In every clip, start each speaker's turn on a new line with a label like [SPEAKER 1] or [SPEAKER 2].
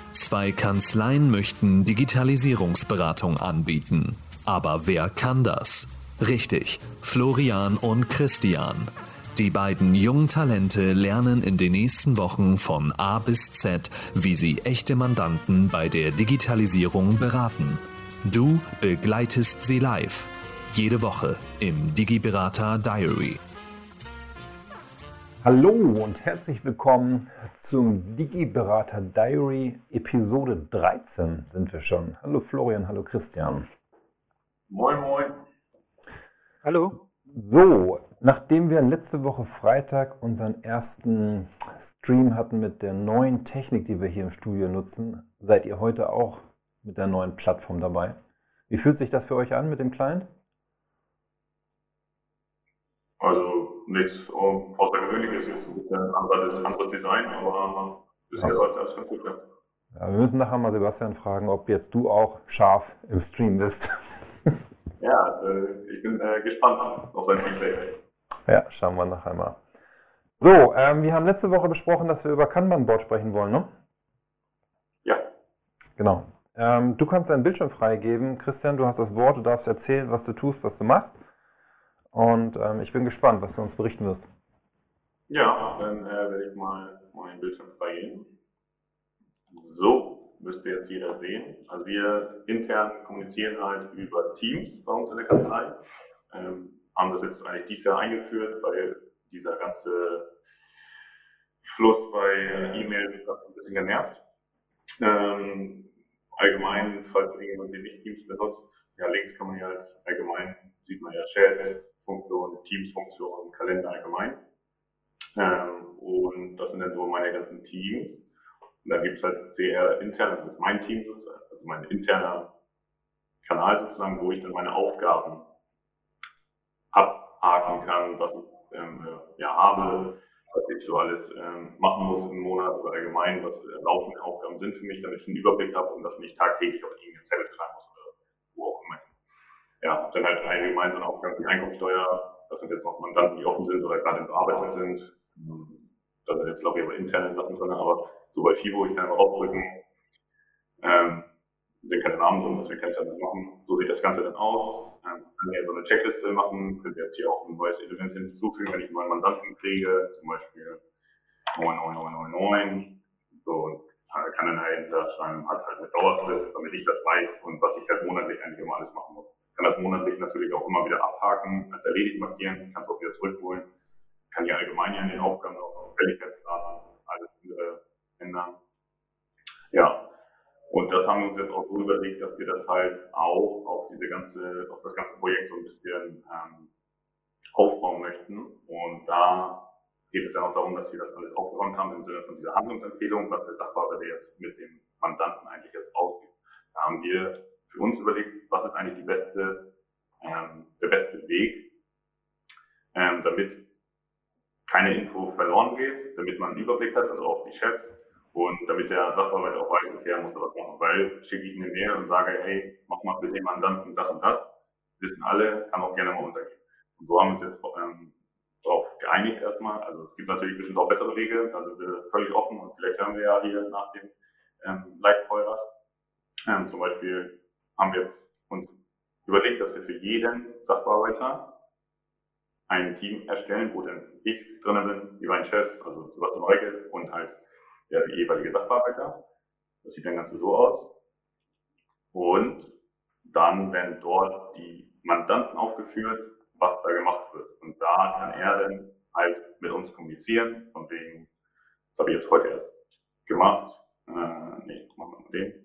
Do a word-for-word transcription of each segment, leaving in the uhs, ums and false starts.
[SPEAKER 1] Zwei Kanzleien möchten Digitalisierungsberatung anbieten. Aber wer kann das? Richtig, Florian und Christian. Die beiden jungen Talente lernen in den nächsten Wochen von A bis Z, wie sie echte Mandanten bei der Digitalisierung beraten. Du begleitest sie live. Jede Woche im Digiberater Diary.
[SPEAKER 2] Hallo und herzlich willkommen zum Digiberater Diary, Episode dreizehn sind wir schon. Hallo Florian, hallo Christian.
[SPEAKER 3] Moin, moin.
[SPEAKER 4] Hallo.
[SPEAKER 2] So, nachdem wir letzte Woche Freitag unseren ersten Stream hatten mit der neuen Technik, die wir hier im Studio nutzen, seid ihr heute auch mit der neuen Plattform dabei. Wie fühlt sich das für euch an mit dem Client?
[SPEAKER 3] Also nichts Außergewöhnliches, ist ein bisschen anderes, anderes Design, aber bisher läuft alles ganz gut. Ja.
[SPEAKER 2] Ja, wir müssen nachher mal Sebastian fragen, ob jetzt du auch scharf im Stream bist.
[SPEAKER 3] Ja, äh, ich bin äh, gespannt auf sein Feedback.
[SPEAKER 2] Ja, schauen wir nachher mal. So, ähm, wir haben letzte Woche besprochen, dass wir über Kanban-Board sprechen wollen, ne?
[SPEAKER 3] Ja.
[SPEAKER 2] Genau. Ähm, du kannst deinen Bildschirm freigeben. Christian, du hast das Wort, du darfst erzählen, was du tust, was du machst. Und ähm, ich bin gespannt, was du uns berichten wirst.
[SPEAKER 3] Ja, dann äh, werde ich mal meinen Bildschirm freigeben. So, müsste jetzt jeder sehen. Also wir intern kommunizieren halt über Teams bei uns in der Kanzlei. Ähm, haben das jetzt eigentlich dieses Jahr eingeführt, weil dieser ganze Fluss bei äh, E-Mails hat ein bisschen genervt. Ähm, allgemein, falls jemand die nicht Teams benutzt, ja, links kann man ja halt allgemein, sieht man ja Chat-Funktion, Teams-Funktion, Kalender allgemein. Ähm, und das sind dann so meine ganzen Teams. Und dann gibt es halt C R intern, das ist mein Team sozusagen, also mein interner Kanal sozusagen, wo ich dann meine Aufgaben abhaken kann, was ich ähm, ja, habe, was ich so alles ähm, machen muss im Monat oder allgemein, was äh, laufende Aufgaben sind für mich, damit ich einen Überblick habe und das nicht tagtäglich auf irgendeinen Zettel schreiben muss oder wo auch immer. Ja, dann halt allgemein so eine Aufgabe wie Einkommensteuer, das sind jetzt noch Mandanten, die offen sind oder gerade in Bearbeitung sind. Da sind jetzt, glaube ich, aber interne Sachen drin, aber so bei FIBO, ich kann einfach aufdrücken, ähm, sind keine Namen drin, was wir kennen, dann machen. So sieht das Ganze dann aus. Ähm, können wir so eine Checkliste machen, können wir jetzt hier auch ein neues Element hinzufügen, wenn ich einen neuen Mandanten kriege, zum Beispiel neun neun neun neun neun. So, und kann dann dahinter schreiben, hat halt eine Dauerfrist, damit ich das weiß und was ich halt monatlich eigentlich immer alles machen muss. Ich kann das monatlich natürlich auch immer wieder abhaken, als erledigt markieren, kann es auch wieder zurückholen, kann hier allgemein ja in den Aufgaben auch Fälligkeitsdaten, alles äh, ändern. Ja. Und das haben wir uns jetzt auch so überlegt, dass wir das halt auch auf diese ganze, auf das ganze Projekt so ein bisschen ähm, aufbauen möchten. Und da geht es ja auch darum, dass wir das alles aufgeräumt haben im Sinne von dieser Handlungsempfehlung, was der Sachbearbeiter jetzt mit dem Mandanten eigentlich jetzt ausgibt. Da haben wir für uns überlegt, was ist eigentlich die beste, ähm, der beste Weg, ähm, damit keine Info verloren geht, damit man einen Überblick hat, also auch die Chefs. Und damit der Sachbearbeiter auch weiß, okay, er muss da was machen, weil schicke ich eine Mail und sage, hey, mach mal für den Mandanten das und das, wissen alle, kann auch gerne mal untergehen. Und so haben wir uns jetzt ähm, darauf geeinigt erstmal. Also es gibt natürlich bestimmt auch bessere Wege, da sind wir völlig offen und vielleicht hören wir ja hier nach dem ähm, Live-Call was. Ähm, zum Beispiel haben wir jetzt uns überlegt, dass wir für jeden Sachbearbeiter ein Team erstellen, wo dann ich drin bin, die beiden Chefs, also Sebastian Reicke und halt der jeweilige Sachbearbeiter. Das sieht dann ganz so aus. Und dann werden dort die Mandanten aufgeführt, was da gemacht wird. Und da kann er dann halt mit uns kommunizieren, von wegen, das habe ich jetzt heute erst gemacht. Äh, nee, machen wir mal den.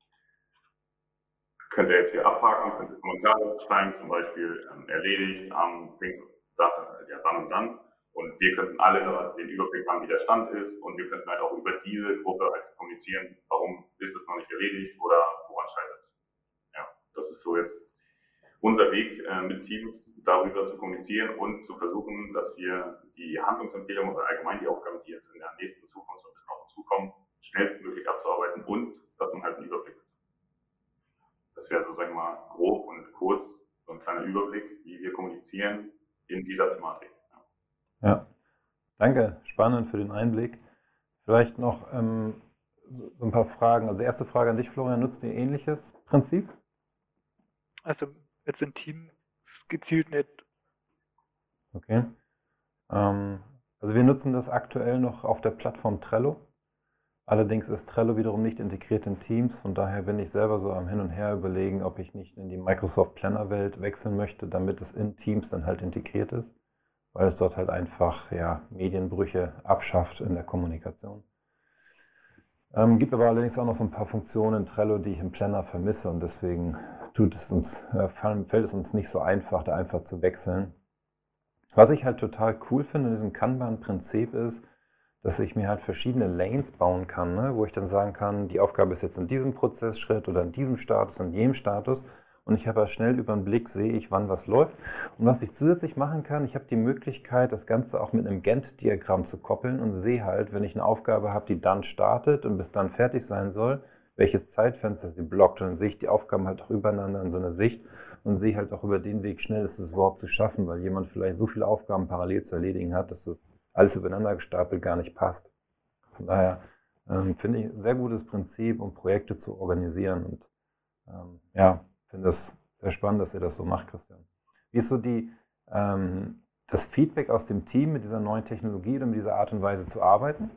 [SPEAKER 3] Könnt ihr jetzt hier abhaken, könnt ihr Kommentare schreiben, zum Beispiel ähm, erledigt am da, ja, dann und dann. Und wir könnten alle den Überblick haben, wie der Stand ist. Und wir könnten halt auch über diese Gruppe halt kommunizieren, warum ist es noch nicht erledigt oder woran scheitert es. Ja, das ist so jetzt unser Weg äh, mit Teams, darüber zu kommunizieren und zu versuchen, dass wir die Handlungsempfehlungen oder allgemein die Aufgaben, die jetzt in der nächsten Zukunft so ein bisschen auf uns zukommen, schnellstmöglich abzuarbeiten und dass man halt einen Überblick hat. Das wäre so, sagen wir mal, grob und kurz so ein kleiner Überblick, wie wir kommunizieren in dieser Thematik.
[SPEAKER 2] Ja, danke, spannend für den Einblick. Vielleicht noch ähm, so so ein paar Fragen. Also erste Frage an dich, Florian, nutzt ihr ähnliches Prinzip?
[SPEAKER 4] Also jetzt im Team gezielt nicht.
[SPEAKER 2] Okay. Ähm, also wir nutzen das aktuell noch auf der Plattform Trello. Allerdings ist Trello wiederum nicht integriert in Teams. Von daher bin ich selber so am Hin und Her überlegen, ob ich nicht in die Microsoft Planner Welt wechseln möchte, damit es in Teams dann halt integriert ist, weil es dort halt einfach ja, Medienbrüche abschafft in der Kommunikation. Ähm, gibt aber allerdings auch noch so ein paar Funktionen in Trello, die ich im Planner vermisse und deswegen tut es uns, äh, fallen- fällt es uns nicht so einfach, da einfach zu wechseln. Was ich halt total cool finde in diesem Kanban-Prinzip ist, dass ich mir halt verschiedene Lanes bauen kann, ne? Wo ich dann sagen kann, die Aufgabe ist jetzt in diesem Prozessschritt oder in diesem Status, in jenem Status. Und ich habe ja schnell über den Blick, sehe ich, wann was läuft. Und was ich zusätzlich machen kann, ich habe die Möglichkeit, das Ganze auch mit einem Gantt-Diagramm zu koppeln und sehe halt, wenn ich eine Aufgabe habe, die dann startet und bis dann fertig sein soll, welches Zeitfenster sie blockt. Und dann sehe ich die Aufgaben halt auch übereinander in so einer Sicht und sehe halt auch über den Weg, schnell ist es überhaupt zu schaffen, weil jemand vielleicht so viele Aufgaben parallel zu erledigen hat, dass das alles übereinander gestapelt gar nicht passt. Von daher ähm, finde ich ein sehr gutes Prinzip, um Projekte zu organisieren. Und ähm, ja, finde es sehr spannend, dass ihr das so macht, Christian. Wie ist so die, ähm, das Feedback aus dem Team mit dieser neuen Technologie oder mit dieser Art und Weise zu arbeiten?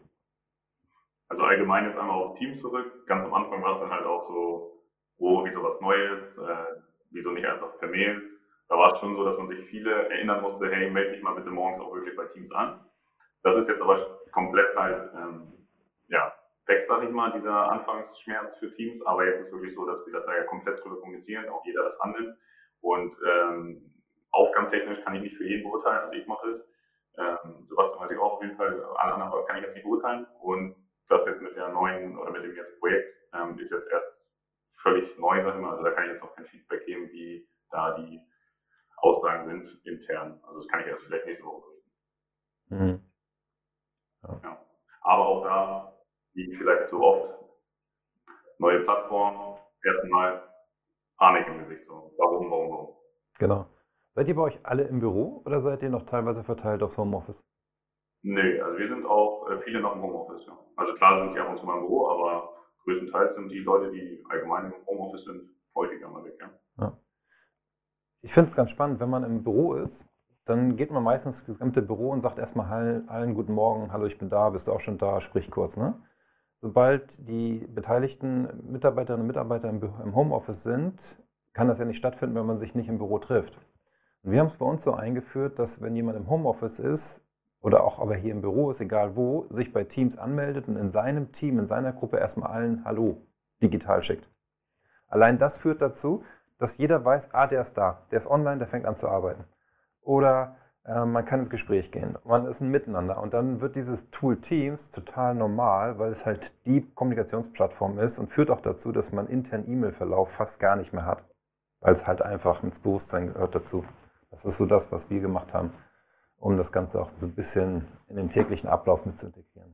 [SPEAKER 3] Also allgemein jetzt einmal auf Teams zurück. Ganz am Anfang war es dann halt auch so, oh, wieso was Neues, äh, wieso nicht einfach per Mail. Da war es schon so, dass man sich viele erinnern musste, hey, melde dich mal bitte morgens auch wirklich bei Teams an. Das ist jetzt aber komplett halt ähm, ja, weg, sag ich mal, dieser Anfangsschmerz für Teams. Aber jetzt ist wirklich so, dass wir das da ja komplett drüber kommunizieren, auch jeder das annimmt. Und ähm, aufgabentechnisch kann ich nicht für jeden beurteilen, also ich mache es. Ähm, Sebastian weiß ich auch auf jeden Fall, alle anderen kann ich jetzt nicht beurteilen. Und das jetzt mit der neuen oder mit dem jetzt Projekt ähm, ist jetzt erst völlig neu, sag ich mal. Also da kann ich jetzt noch kein Feedback geben, wie da die Aussagen sind intern. Also das kann ich erst vielleicht nächste Woche berichten.
[SPEAKER 2] Mhm.
[SPEAKER 3] Ja. Ja. Aber auch da, wie vielleicht so oft, neue Plattform, erstmal Panik im Gesicht. So. Warum, warum, warum?
[SPEAKER 2] Genau. Seid ihr bei euch alle im Büro oder seid ihr noch teilweise verteilt aufs Homeoffice?
[SPEAKER 3] Nö, also wir sind auch äh, viele noch im Homeoffice. Ja. Also klar sind sie ab und zu mal im Büro, aber größtenteils sind die Leute, die allgemein im Homeoffice sind, häufiger mal weg. Ja.
[SPEAKER 2] Ja. Ich finde es ganz spannend, wenn man im Büro ist, dann geht man meistens ins gesamte Büro und sagt erstmal allen, allen guten Morgen, hallo, ich bin da, bist du auch schon da, sprich kurz, ne? Sobald die beteiligten Mitarbeiterinnen und Mitarbeiter im, Bü- im Homeoffice sind, kann das ja nicht stattfinden, wenn man sich nicht im Büro trifft. Und wir haben es bei uns so eingeführt, dass wenn jemand im Homeoffice ist oder auch aber hier im Büro ist, egal wo, sich bei Teams anmeldet und in seinem Team, in seiner Gruppe erstmal allen Hallo digital schickt. Allein das führt dazu, dass jeder weiß, ah, der ist da, der ist online, der fängt an zu arbeiten. Oder äh, man kann ins Gespräch gehen, man ist ein Miteinander und dann wird dieses Tool Teams total normal, weil es halt die Kommunikationsplattform ist und führt auch dazu, dass man internen E-Mail-Verlauf fast gar nicht mehr hat, weil es halt einfach ins Bewusstsein gehört dazu. Das ist so das, was wir gemacht haben, um das Ganze auch so ein bisschen in den täglichen Ablauf mit zu integrieren.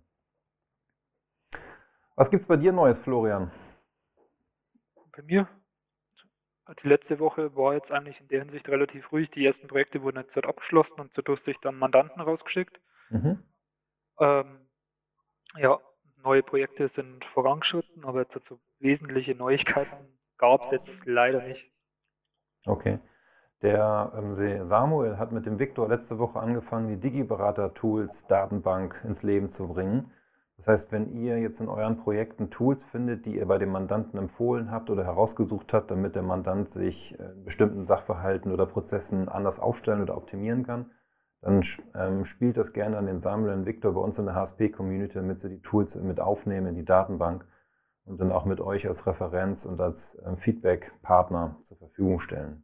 [SPEAKER 2] Was gibt es bei dir Neues, Florian?
[SPEAKER 4] Bei mir, die letzte Woche war jetzt eigentlich in der Hinsicht relativ ruhig. Die ersten Projekte wurden jetzt halt abgeschlossen und so durch dann Mandanten rausgeschickt.
[SPEAKER 2] Mhm.
[SPEAKER 4] Ähm, ja, neue Projekte sind vorangeschritten, aber jetzt so wesentliche Neuigkeiten gab es jetzt leider nicht.
[SPEAKER 2] Okay. Der ähm, Samuel hat mit dem Viktor letzte Woche angefangen, die Digi-Berater-Tools Datenbank ins Leben zu bringen. Das heißt, wenn ihr jetzt in euren Projekten Tools findet, die ihr bei dem Mandanten empfohlen habt oder herausgesucht habt, damit der Mandant sich äh, bestimmten Sachverhalten oder Prozessen anders aufstellen oder optimieren kann, dann ähm, spielt das gerne an den Samuel und Viktor bei uns in der H S P-Community, damit sie die Tools mit aufnehmen in die Datenbank und dann auch mit euch als Referenz und als ähm, Feedback-Partner zur Verfügung stellen.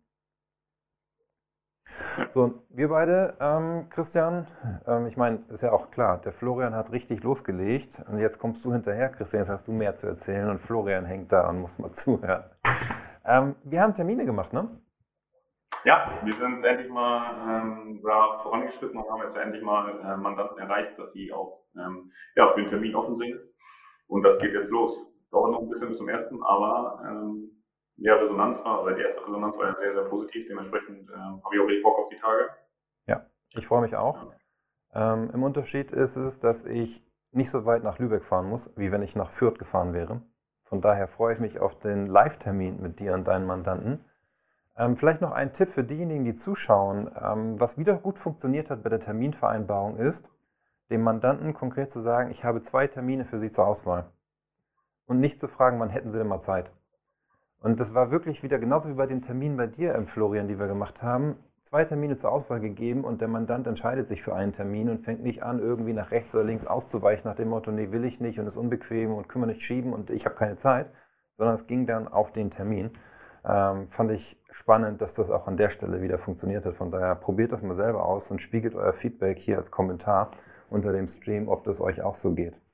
[SPEAKER 2] So, wir beide, ähm, Christian, ähm, ich meine, ist ja auch klar, der Florian hat richtig losgelegt und jetzt kommst du hinterher, Christian, jetzt hast du mehr zu erzählen und Florian hängt da und muss mal zuhören. Ähm, wir haben Termine gemacht, ne?
[SPEAKER 3] Ja, wir sind endlich mal ähm, da vorangeschritten und haben jetzt endlich mal äh, Mandanten erreicht, dass sie auch ähm, ja, für den Termin offen sind. Und das geht jetzt los. Dauert noch ein bisschen bis zum ersten, aber ähm, ja, Resonanz war, oder die erste Resonanz war ja sehr, sehr positiv. Dementsprechend äh, habe ich auch richtig Bock auf die Tage.
[SPEAKER 2] Ja, ich freue mich auch.
[SPEAKER 3] Ja.
[SPEAKER 2] Ähm, im Unterschied ist es, dass ich nicht so weit nach Lübeck fahren muss, wie wenn ich nach Fürth gefahren wäre. Von daher freue ich mich auf den Live-Termin mit dir und deinen Mandanten. Ähm, vielleicht noch ein Tipp für diejenigen, die zuschauen. Ähm, was wieder gut funktioniert hat bei der Terminvereinbarung ist, dem Mandanten konkret zu sagen, ich habe zwei Termine für Sie zur Auswahl. Und nicht zu fragen, wann hätten Sie denn mal Zeit. Und das war wirklich wieder genauso wie bei den Terminen bei dir, ähm, Florian, die wir gemacht haben. Zwei Termine zur Auswahl gegeben und der Mandant entscheidet sich für einen Termin und fängt nicht an, irgendwie nach rechts oder links auszuweichen nach dem Motto, nee, will ich nicht und ist unbequem und können wir nicht schieben und ich habe keine Zeit, sondern es ging dann auf den Termin. Ähm, fand ich spannend, dass das auch an der Stelle wieder funktioniert hat. Von daher probiert das mal selber aus und spiegelt euer Feedback hier als Kommentar unter dem Stream, ob das euch auch so geht.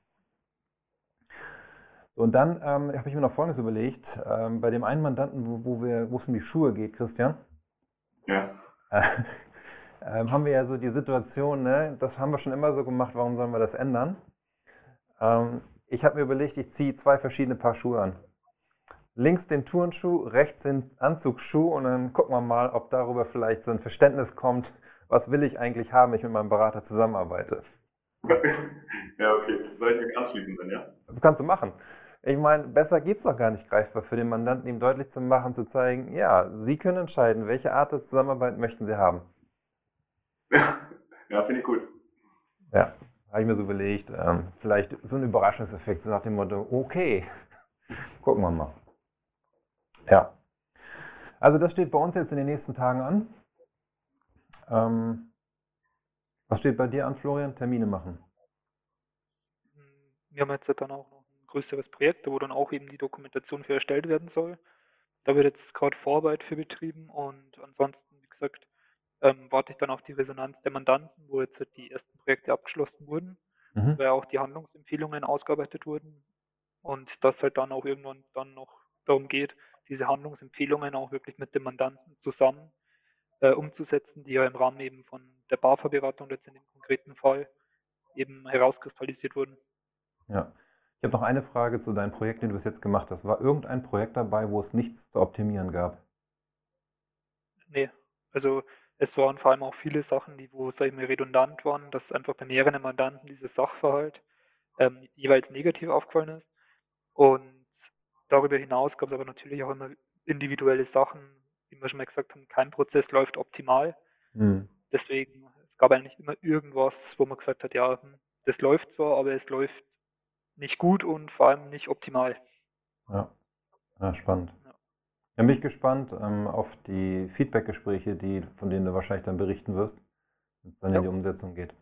[SPEAKER 2] So, und dann ähm, habe ich mir noch Folgendes überlegt. Ähm, bei dem einen Mandanten, wo, wo, wir, wo es um die Schuhe geht, Christian,
[SPEAKER 3] Ja.
[SPEAKER 2] äh, ähm, haben wir ja so die Situation, ne, das haben wir schon immer so gemacht, warum sollen wir das ändern? Ähm, ich habe mir überlegt, ich ziehe zwei verschiedene Paar Schuhe an. Links den Turnschuh, rechts den Anzugsschuh und dann gucken wir mal, ob darüber vielleicht so ein Verständnis kommt, was will ich eigentlich haben, wenn ich mit meinem Berater zusammenarbeite.
[SPEAKER 3] Ja, okay. Soll ich mich anschließen dann, ja?
[SPEAKER 2] Das kannst du machen. Ich meine, besser geht es doch gar nicht greifbar für den Mandanten, ihm deutlich zu machen, zu zeigen, ja, Sie können entscheiden, welche Art der Zusammenarbeit möchten Sie haben.
[SPEAKER 3] Ja, finde ich gut.
[SPEAKER 2] Ja, habe ich mir so überlegt, ähm, vielleicht so ein Überraschungseffekt, so nach dem Motto, okay, gucken wir mal. Ja, also das steht bei uns jetzt in den nächsten Tagen an. Ähm, was steht bei dir an, Florian? Termine machen.
[SPEAKER 4] Wir haben jetzt dann auch noch ein größeres Projekt, wo dann auch eben die Dokumentation für erstellt werden soll. Da wird jetzt gerade Vorarbeit für betrieben und ansonsten, wie gesagt, ähm, warte ich dann auf die Resonanz der Mandanten, wo jetzt halt die ersten Projekte abgeschlossen wurden,
[SPEAKER 2] Mhm.
[SPEAKER 4] weil auch die Handlungsempfehlungen ausgearbeitet wurden und dass halt dann auch irgendwann dann noch darum geht, diese Handlungsempfehlungen auch wirklich mit dem Mandanten zusammen äh, umzusetzen, die ja im Rahmen eben von der BAFA-Beratung jetzt in dem konkreten Fall eben herauskristallisiert wurden.
[SPEAKER 2] Ja. Ich habe noch eine Frage zu deinen Projekten, die du bis jetzt gemacht hast. War irgendein Projekt dabei, wo es nichts zu optimieren gab?
[SPEAKER 4] Nee, also es waren vor allem auch viele Sachen, die wo, sag ich mal, redundant waren, dass einfach bei mehreren Mandanten dieses Sachverhalt ähm, jeweils negativ aufgefallen ist. Und darüber hinaus gab es aber natürlich auch immer individuelle Sachen, wie wir schon mal gesagt haben, kein Prozess läuft optimal.
[SPEAKER 2] Hm.
[SPEAKER 4] Deswegen, es gab eigentlich immer irgendwas, wo man gesagt hat, ja, das läuft zwar, aber es läuft nicht gut und vor allem nicht optimal.
[SPEAKER 2] Ja, ja, spannend.
[SPEAKER 4] Ja.
[SPEAKER 2] Dann bin ich gespannt ähm, auf die Feedback-Gespräche, die, von denen du wahrscheinlich dann berichten wirst, wenn es dann
[SPEAKER 4] Ja.
[SPEAKER 2] in die Umsetzung geht.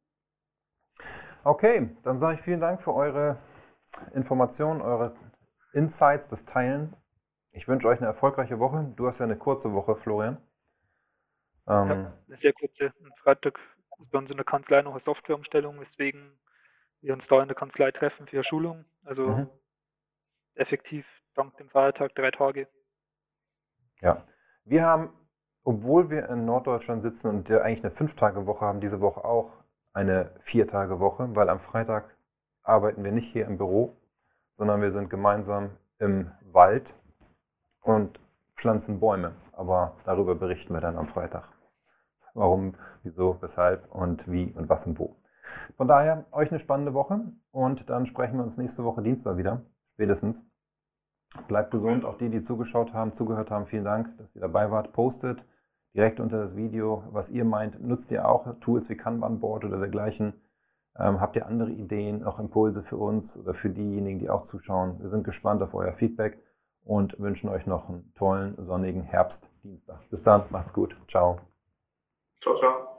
[SPEAKER 2] Okay, dann sage ich vielen Dank für eure Informationen, eure Insights, das Teilen. Ich wünsche euch eine erfolgreiche Woche. Du hast ja eine kurze Woche, Florian. Ähm,
[SPEAKER 4] Ja, eine sehr kurze. Am Freitag ist bei uns in der Kanzlei noch eine Softwareumstellung, weswegen wir uns da in der Kanzlei treffen für Schulung. Also
[SPEAKER 2] mhm.
[SPEAKER 4] effektiv dank dem Feiertag drei Tage.
[SPEAKER 2] Ja, wir haben, obwohl wir in Norddeutschland sitzen und ja eigentlich eine Fünf-Tage-Woche haben, diese Woche auch eine Vier-Tage-Woche, weil am Freitag arbeiten wir nicht hier im Büro, sondern wir sind gemeinsam im Wald und pflanzen Bäume. Aber darüber berichten wir dann am Freitag. Warum, wieso, weshalb und wie und was und wo. Von daher, euch eine spannende Woche und dann sprechen wir uns nächste Woche Dienstag wieder, spätestens. Bleibt gesund, auch die, die zugeschaut haben, zugehört haben, vielen Dank, dass ihr dabei wart. Postet direkt unter das Video, was ihr meint. Nutzt ihr auch Tools wie Kanban-Board oder dergleichen? Ähm, habt ihr andere Ideen, auch Impulse für uns oder für diejenigen, die auch zuschauen? Wir sind gespannt auf euer Feedback und wünschen euch noch einen tollen, sonnigen Herbstdienstag. Bis dann, macht's gut. Ciao.
[SPEAKER 3] Ciao, ciao.